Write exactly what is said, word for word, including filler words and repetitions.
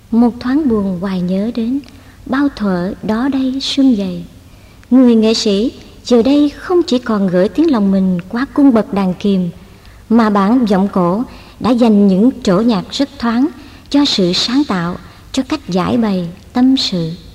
Một thoáng buồn hoài nhớ đến bao thuở đó đây xuân dày. Người nghệ sĩ giờ đây không chỉ còn gửi tiếng lòng mình qua cung bậc đàn kìm, mà bản giọng cổ đã dành những chỗ nhạc rất thoáng cho sự sáng tạo, cho cách giải bày tâm sự.